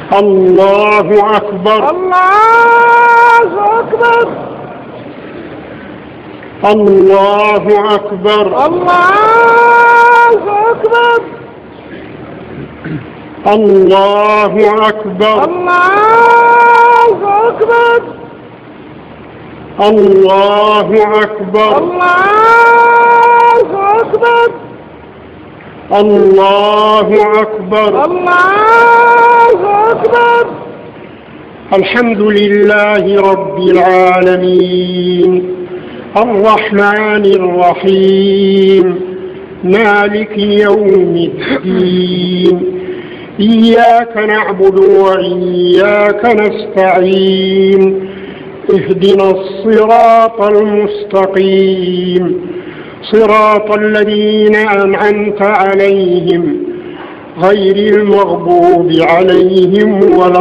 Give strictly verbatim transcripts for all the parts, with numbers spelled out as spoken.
الله أكبر الله أكبر الله أكبر الله أكبر الله أكبر الله أكبر الله أكبر الله أكبر الله أكبر الله أكبر. الحمد لله رب العالمين الرحمن الرحيم مالك يوم الدين إياك نعبد وإياك نستعين اهدنا الصراط المستقيم صراط الذين أنعمت عليهم غير المغضوب عليهم ولا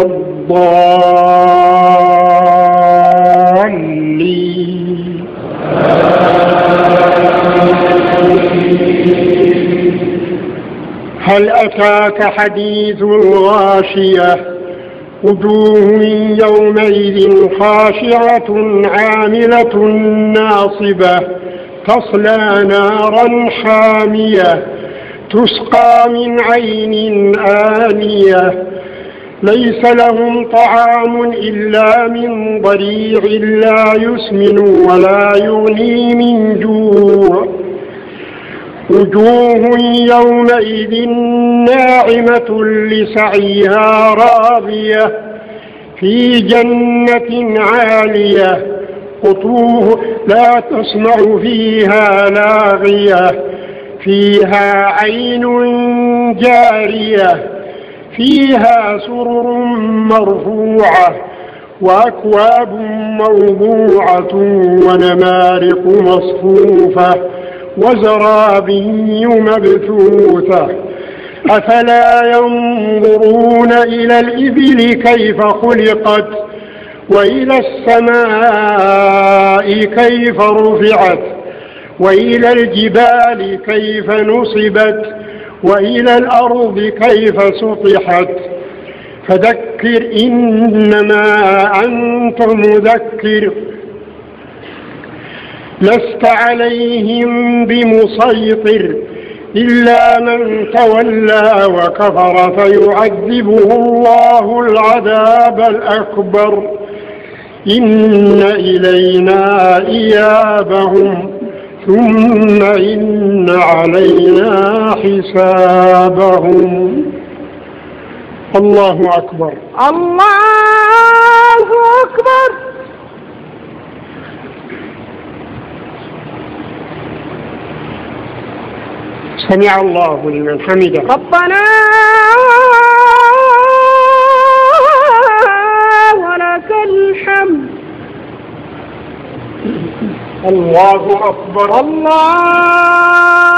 الضالين. هل أتاك حديث الغاشية وجوه يومئذ خاشعة عاملة ناصبة تصلى نارا حامية تسقى من عين آنية ليس لهم طعام إلا من ضريع لا يسمن ولا يغني من جوع وجوه يومئذ ناعمة لسعيها راضية في جنة عالية قطوف لا تسمع فيها لاغية فيها عين جارية فيها سرر مرفوعة وأكواب موضوعة ونمارق مصفوفة وزرابي مبثوثة أفلا ينظرون إلى الإبل كيف خلقت وإلى السماء كيف رفعت وإلى الجبال كيف نصبت وإلى الأرض كيف سطحت فذكر إنما أنت مذكر لست عليهم بمسيطر إلا من تولى وكفر فيعذبه الله العذاب الأكبر إن إلينا إيابهم ثم إن علينا حسابهم. الله أكبر الله أكبر. سمع الله لمن حمده. ربنا ولك الحمد. الله أكبر. الله